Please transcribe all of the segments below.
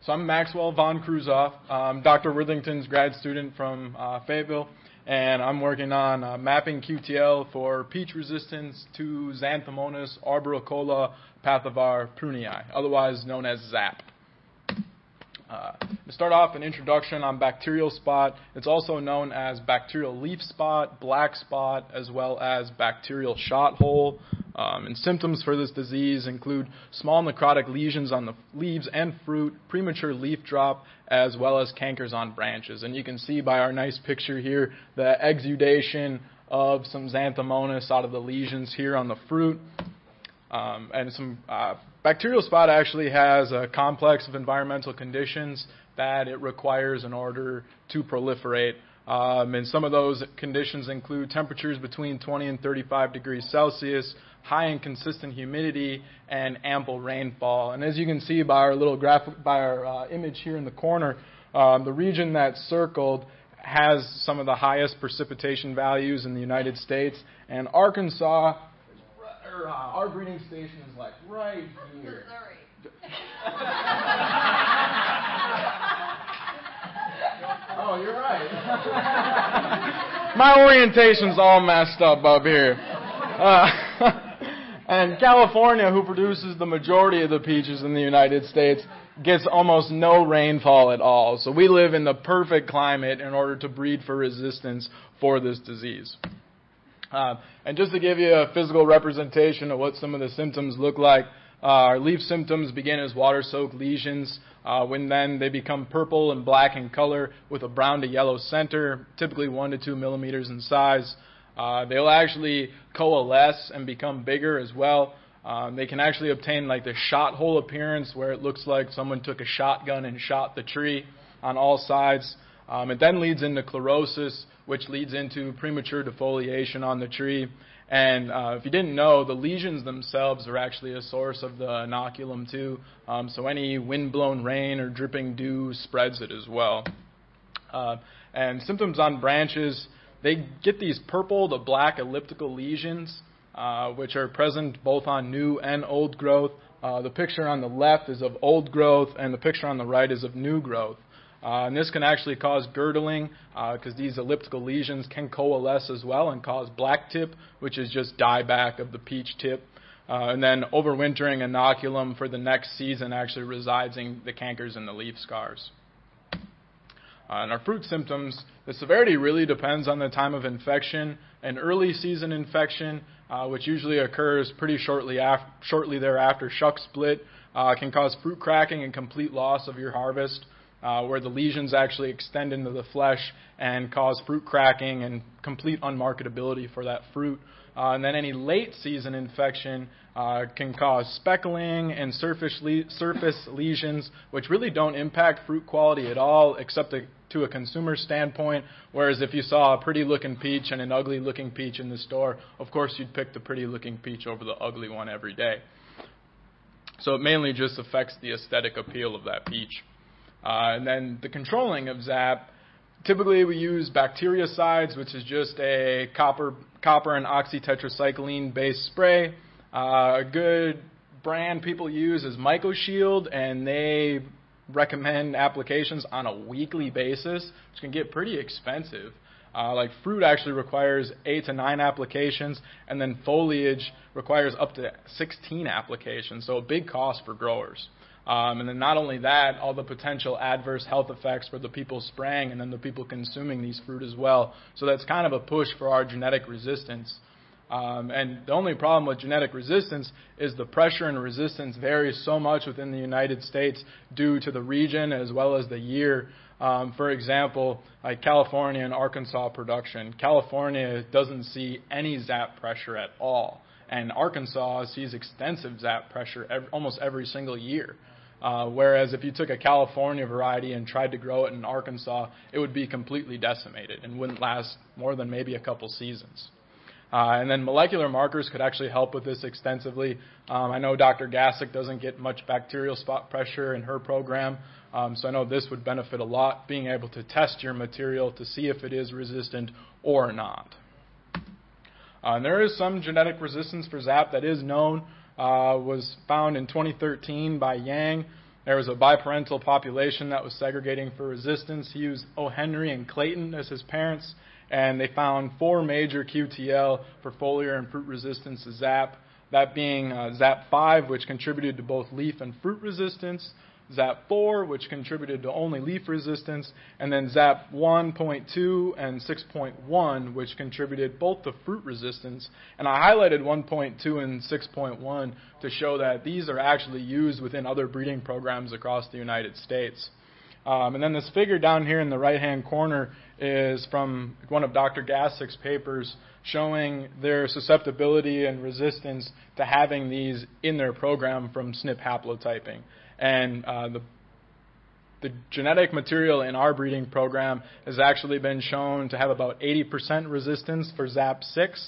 So I'm Maxwell von Kruzoff. I'm Dr. Worthington's grad student from Fayetteville, and I'm working on mapping QTL for peach resistance to Xanthomonas arboricola pathovar prunei, otherwise known as ZAP. To start off, an introduction on bacterial spot. It's also known as bacterial leaf spot, black spot, as well as bacterial shot hole. And symptoms for this disease include small necrotic lesions on the leaves and fruit, premature leaf drop, as well as cankers on branches. And you can see by our nice picture here the exudation of some Xanthomonas out of the lesions here on the fruit. Bacterial spot actually has a complex of environmental conditions that it requires in order to proliferate. And some of those conditions include temperatures between 20 and 35 degrees Celsius, high and consistent humidity, and ample rainfall. And as you can see by our little graphic, by our image here in the corner, the region that's circled has some of the highest precipitation values in the United States. And Arkansas, our breeding station is like right here. Oh, you're right. My orientation's all messed up here. And California, who produces the majority of the peaches in the United States, gets almost no rainfall at all. So we live in the perfect climate in order to breed for resistance for this disease. And just to give you a physical representation of what some of the symptoms look like, our leaf symptoms begin as water-soaked lesions. When then they become purple and black in color with a brown to yellow center, typically 1 to 2 millimeters in size. They'll actually coalesce and become bigger as well. They can actually obtain like the shot hole appearance where it looks like someone took a shotgun and shot the tree on all sides. It then leads into chlorosis, which leads into premature defoliation on the tree. And if you didn't know, the lesions themselves are actually a source of the inoculum too. So any wind-blown rain or dripping dew spreads it as well. And symptoms on branches, they get these purple to black elliptical lesions, which are present both on new and old growth. The picture on the left is of old growth, and the picture on the right is of new growth. And this can actually cause girdling because these elliptical lesions can coalesce as well and cause black tip, which is just dieback of the peach tip. And then overwintering inoculum for the next season actually resides in the cankers and the leaf scars. And our fruit symptoms, the severity really depends on the time of infection. An early season infection, which usually occurs pretty shortly thereafter shuck split, can cause fruit cracking and complete loss of your harvest. Where the lesions actually extend into the flesh and cause fruit cracking and complete unmarketability for that fruit. And then any late season infection can cause speckling and surface lesions, which really don't impact fruit quality at all, except to a consumer standpoint. Whereas if you saw a pretty looking peach and an ugly looking peach in the store, of course you'd pick the pretty looking peach over the ugly one every day. So it mainly just affects the aesthetic appeal of that peach. And then the controlling of ZAP, typically we use bactericides, which is just a copper and oxytetracycline based spray. A good brand people use is MycoShield, and they recommend applications on a weekly basis, which can get pretty expensive. Like fruit actually requires 8 to 9 applications, and then foliage requires up to 16 applications, so a big cost for growers. And then not only that, all the potential adverse health effects for the people spraying and then the people consuming these fruit as well. So that's kind of a push for our genetic resistance. And the only problem with genetic resistance is the pressure and resistance varies so much within the United States due to the region as well as the year. For example, like California and Arkansas production. California doesn't see any ZAP pressure at all. And Arkansas sees extensive ZAP pressure almost every single year. Whereas if you took a California variety and tried to grow it in Arkansas, it would be completely decimated and wouldn't last more than maybe a couple seasons. And then molecular markers could actually help with this extensively. I know Dr. Gassick doesn't get much bacterial spot pressure in her program, so I know this would benefit a lot, being able to test your material to see if it is resistant or not. And there is some genetic resistance for ZAP that is known, was found in 2013 by Yang. There was a biparental population that was segregating for resistance. He used O. Henry and Clayton as his parents, and they found 4 major QTL for foliar and fruit resistance to ZAP, that being ZAP5, which contributed to both leaf and fruit resistance, ZAP4, which contributed to only leaf resistance, and then ZAP 1.2 and 6.1, which contributed both to fruit resistance. And I highlighted 1.2 and 6.1 to show that these are actually used within other breeding programs across the United States. And then this figure down here in the right-hand corner is from one of Dr. Gassick's papers showing their susceptibility and resistance to having these in their program from SNP haplotyping. And the genetic material in our breeding program has actually been shown to have about 80% resistance for ZAP6.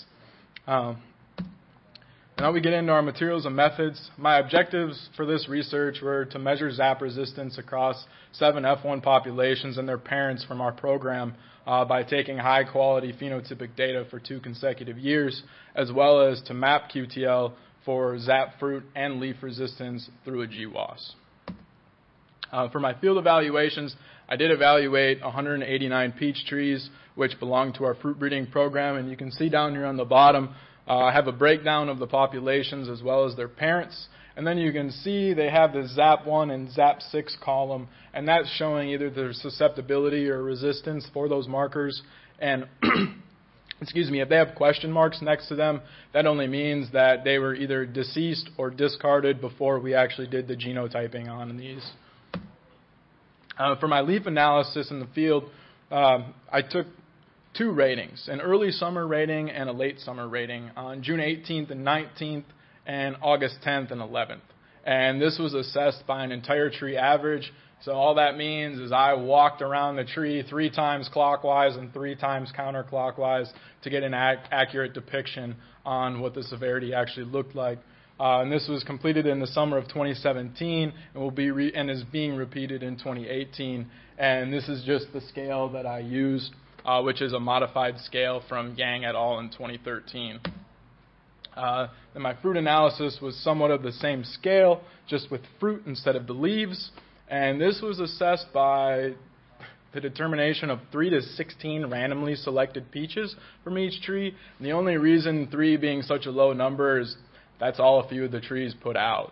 Now we get into our materials and methods. My objectives for this research were to measure ZAP resistance across 7 F1 populations and their parents from our program by taking high-quality phenotypic data for 2 consecutive years, as well as to map QTL for ZAP fruit and leaf resistance through a GWAS. For my field evaluations, I did evaluate 189 peach trees, which belong to our fruit breeding program, and you can see down here on the bottom, I have a breakdown of the populations as well as their parents. And then you can see they have the ZAP1 and ZAP6 column, and that's showing either their susceptibility or resistance for those markers. And excuse me, if they have question marks next to them, that only means that they were either deceased or discarded before we actually did the genotyping on these. For my leaf analysis in the field, I took 2 ratings, an early summer rating and a late summer rating on June 18th and 19th and August 10th and 11th. And this was assessed by an entire tree average. So all that means is I walked around the tree 3 times clockwise and 3 times counterclockwise to get an accurate depiction on what the severity actually looked like. And this was completed in the summer of 2017 and will be is being repeated in 2018. And this is just the scale that I used, which is a modified scale from Yang et al. In 2013. Then my fruit analysis was somewhat of the same scale, just with fruit instead of the leaves. And this was assessed by the determination of 3 to 16 randomly selected peaches from each tree. And the only reason 3 being such a low number is that's all a few of the trees put out.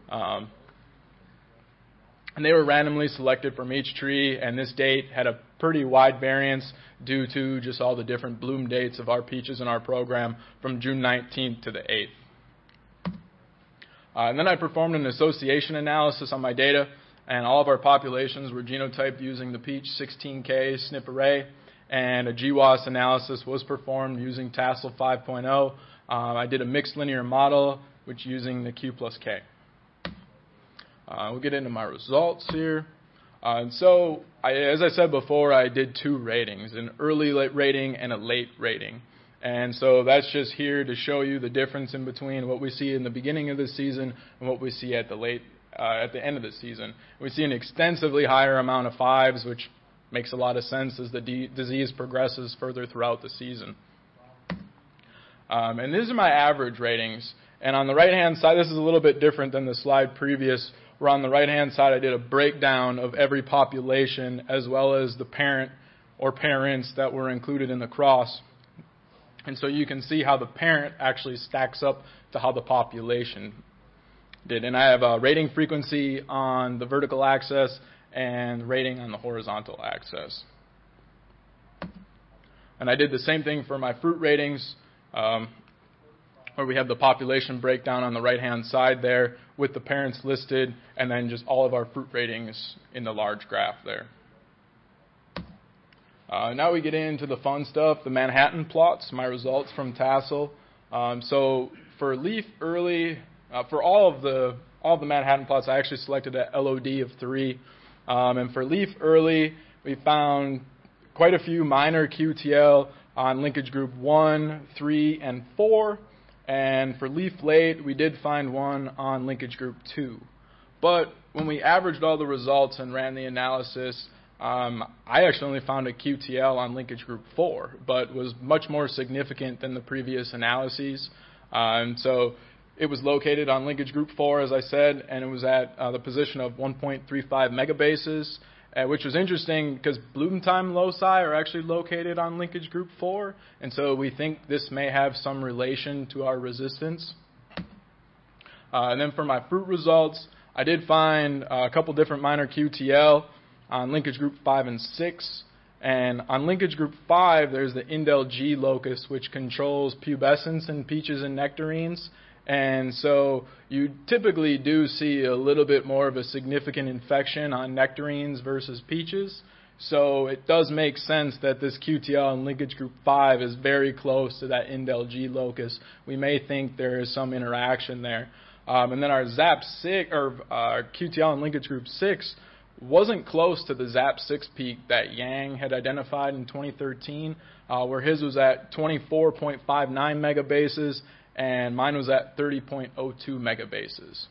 And they were randomly selected from each tree, and this date had a pretty wide variance due to just all the different bloom dates of our peaches in our program from June 19th to the 8th. And then I performed an association analysis on my data, and all of our populations were genotyped using the Peach 16K SNP array, and a GWAS analysis was performed using Tassel 5.0. I did a mixed linear model, which using the Q plus K. We'll get into my results here. As I said before, I did 2 ratings, an early rating and a late rating. And so that's just here to show you the difference in between what we see in the beginning of the season and what we see at the end of the season. We see an extensively higher amount of 5s, which makes a lot of sense as the disease progresses further throughout the season. And these are my average ratings. And on the right-hand side, this is a little bit different than the slide previous, where on the right-hand side I did a breakdown of every population as well as the parent or parents that were included in the cross. And so you can see how the parent actually stacks up to how the population did. And I have a rating frequency on the vertical axis and rating on the horizontal axis. And I did the same thing for my fruit ratings, where we have the population breakdown on the right-hand side there with the parents listed, and then just all of our fruit ratings in the large graph there. Now we get into the fun stuff, the Manhattan plots, my results from Tassel. So for leaf early, for all of the Manhattan plots, I actually selected a LOD of 3. And for leaf early, we found quite a few minor QTL on linkage group 1, 3, and 4. And for leaf late, we did find one on linkage group 2. But when we averaged all the results and ran the analysis, I actually only found a QTL on linkage group 4, but was much more significant than the previous analyses. And so It was located on linkage group 4, as I said, and it was at the position of 1.35 megabases, which was interesting because bloom time loci are actually located on linkage group 4, and so we think this may have some relation to our resistance. And then for my fruit results, I did find a couple different minor QTL on linkage group 5 and 6. And on linkage group 5, there's the indel G locus, which controls pubescence in peaches and nectarines. And so you typically do see a little bit more of a significant infection on nectarines versus peaches. So it does make sense that this QTL in linkage group 5 is very close to that indel G locus. We may think there is some interaction there. And then our ZAP6 or our QTL in linkage group 6 wasn't close to the ZAP6 peak that Yang had identified in 2013, where his was at 24.59 megabases and mine was at 30.02 megabases.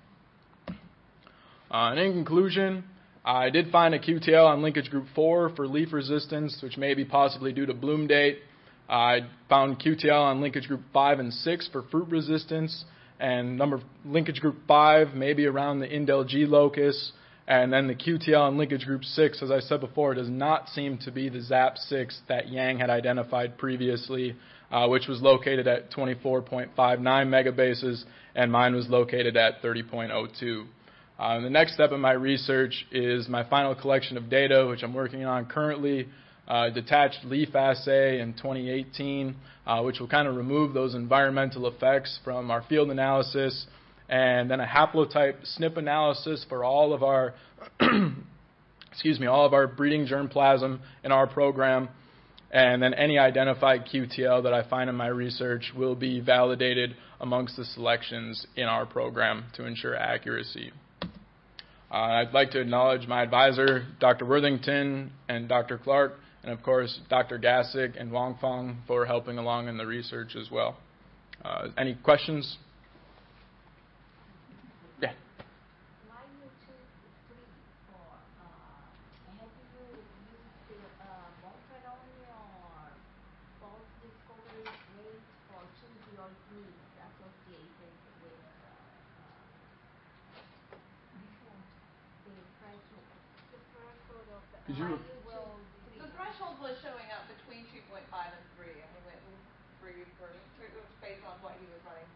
And in conclusion, I did find a QTL on linkage group 4 for leaf resistance, which may be possibly due to bloom date. I found QTL on linkage group 5 and 6 for fruit resistance, and linkage group 5 maybe around the indel G locus. And then the QTL in linkage group 6, as I said before, does not seem to be the ZAP6 that Yang had identified previously, which was located at 24.59 megabases, and mine was located at 30.02. The next step in my research is my final collection of data, which I'm working on currently, detached leaf assay in 2018, which will kind of remove those environmental effects from our field analysis, and then a haplotype SNP analysis for all of our all of our breeding germplasm in our program, and then any identified QTL that I find in my research will be validated amongst the selections in our program to ensure accuracy. I'd like to acknowledge my advisor, Dr. Worthington and Dr. Clark, and of course Dr. Gassick and Wang Feng for helping along in the research as well. Any questions? Yeah. Why you choose 3 for? Have you used Montreal or false discovery rate for choose your needs associated with the threshold? The threshold of the the threshold was showing up between 2.5 and 3, and we went with 3 for it was based on what he was running.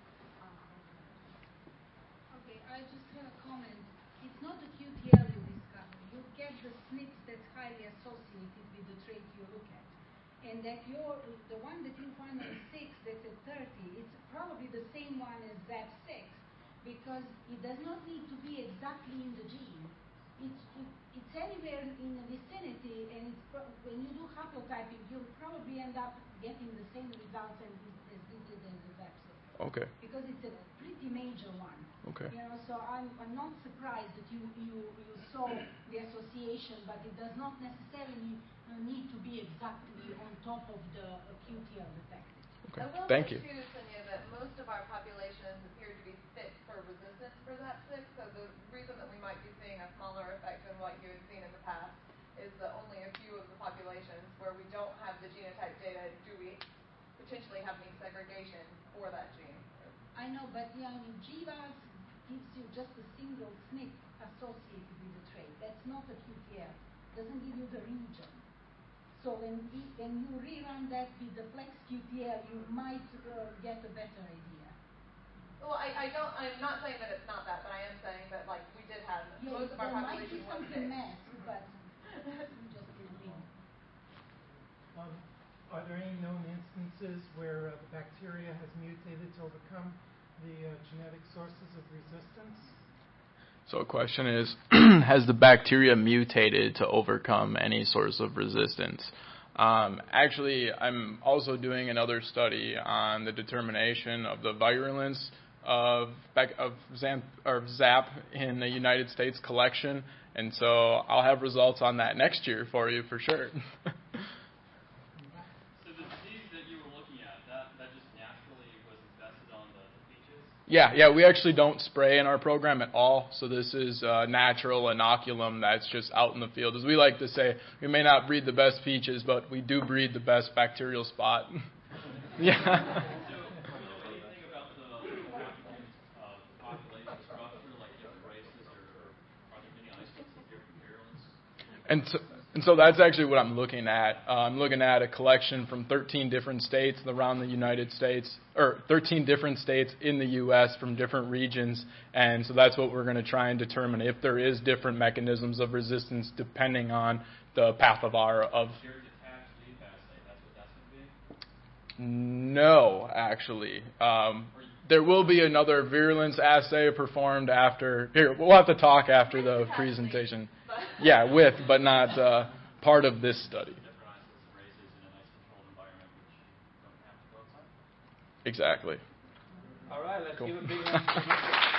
Okay, I just have a comment. It's not the QTL you discover. You get the SNPs that's highly associated with the trait you look at. And that the one that you find on 6 that's at 30, it's probably the same one as ZAP6, because it does not need to be exactly in the gene. It's anywhere in the vicinity, and when you do haplotyping, you'll probably end up getting the same results as we did as the ZAP6. Okay. Because it's a pretty major one. Okay. So I'm not surprised that you saw the association, but it does not necessarily need to be exactly on top of the QTL detected. Okay. I will Thank say you. too, Sonia, that most of our populations appear to be fit for resistance for ZAP6, so the reason that we might be seeing a smaller effect than what you had seen in the past is that only a few of the populations where we don't have the genotype data do we potentially have any segregation for that gene. I know, but GWAS gives you just a single SNP associated with the trait. That's not a QTL. Doesn't give you the region. So when you rerun that with the Flex QTL, you might get a better idea. Well, I'm not saying that it's not that, but I am saying that we did have most of our population was fit. There might be something mess, but just didn't. Are there any known instances where the bacteria has mutated to overcome the genetic sources of resistance? So the question is, has the bacteria mutated to overcome any source of resistance? Actually, I'm also doing another study on the determination of the virulence of ZAP in the United States collection, and so I'll have results on that next year for you for sure. Yeah, we actually don't spray in our program at all, so this is natural inoculum that's just out in the field. As we like to say, we may not breed the best peaches, but we do breed the best bacterial spot. Yeah. And so that's actually what I'm looking at. I'm looking at a collection from 13 different states around the United States, or 13 different states in the U.S. from different regions. And so that's what we're going to try and determine if there is different mechanisms of resistance depending on the path of our of. No, actually. There will be another virulence assay performed after. Here, we'll have to talk after the presentation. Yeah, but not part of this study. Exactly. All right, let's Cool. give a big round.